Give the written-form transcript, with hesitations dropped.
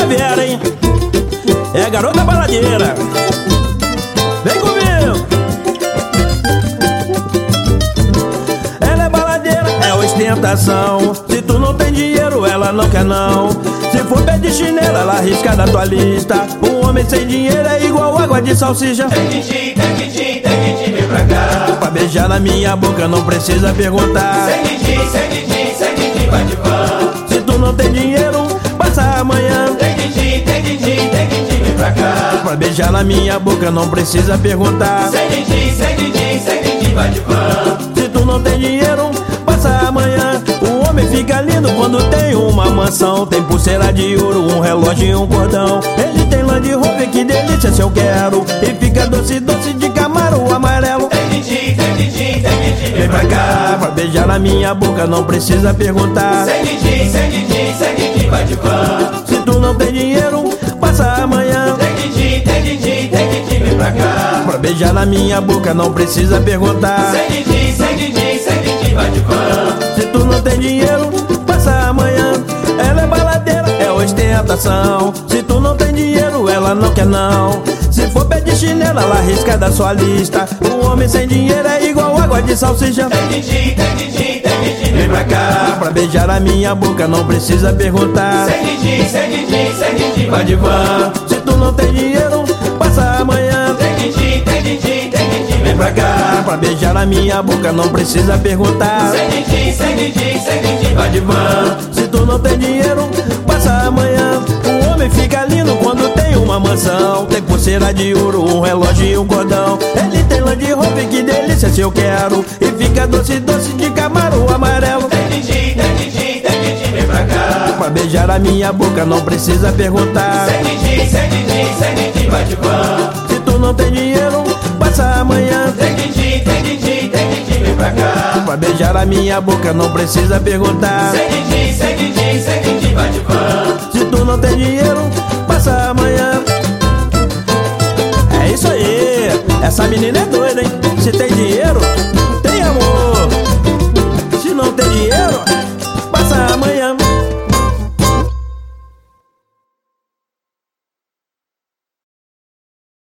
Vera, hein? É a garota baladeira. Vem comigo. Ela é baladeira, é ostentação. Se tu não tem dinheiro, ela não quer não. Se for pé de chinelo, ela arrisca da tua lista. Um homem sem dinheiro é igual água de salsicha. Tem que te, vem pra cá. Pra beijar na minha boca não precisa perguntar. Segue de, vai de van. Se tu não tem dinheiro, passa amanhã. Tem que te, vem pra cá. Pra beijar na minha boca não precisa perguntar. Segue de, vai de van. Se tu não tem dinheiro, passa amanhã. O homem fica lindo quando tem uma mansão. Tem pulseira de ouro, um relógio e um cordão. Ele tem Land Rover, que delícia se eu quero. E fica doce, doce de Camaro amarelo. Tem que te, vem pra cá. Pra beijar na minha boca não precisa perguntar. Segue de, vai de van. Se tu não tem dinheiro, passa amanhã. Tem que te, vem pra cá. Pra beijar na minha boca não precisa perguntar. Segue de, vai de van. Se tu não tem dinheiro, passa amanhã. Ela é baladeira, é ostentação. Se tu não tem dinheiro, ela não quer não. Se for pé de chinelo, ela arrisca da sua lista. Um homem sem dinheiro é igual água de salsicha. Tem que te, vem pra cá. Pra beijar a minha boca não precisa perguntar. Segue de, vai de van. Se tu não tem dinheiro, passa amanhã. Tem que te, vem pra cá. Pra beijar a minha boca não precisa perguntar. Segue de, vai de van. Se tu não tem dinheiro, passa amanhã. O homem fica lindo quando tem uma mansão. Tem pulseira de ouro, um relógio e um cordão. Ele tem Land Rover, que delícia se eu quero. E fica doce, doce de Camaro amarelo. Tem que te, vem pra cá. Pra beijar a minha boca não precisa perguntar. Segue de, vai de van. Se tu não tem dinheiro, passa amanhã. Tem que te, vem pra cá. Pra beijar a minha boca não precisa perguntar. Segue de, vai de van.